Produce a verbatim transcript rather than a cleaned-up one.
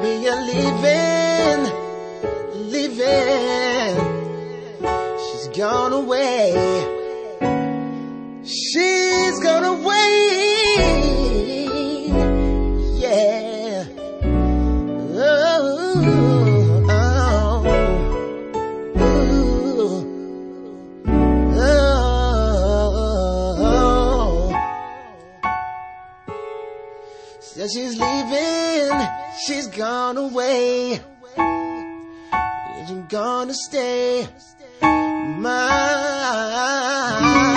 Baby, you're leaving, leaving. She's gone away. She's gone away. Yeah. Oh, oh, oh, oh. Said she's leaving. She's gone away. Isn't gonna stay. My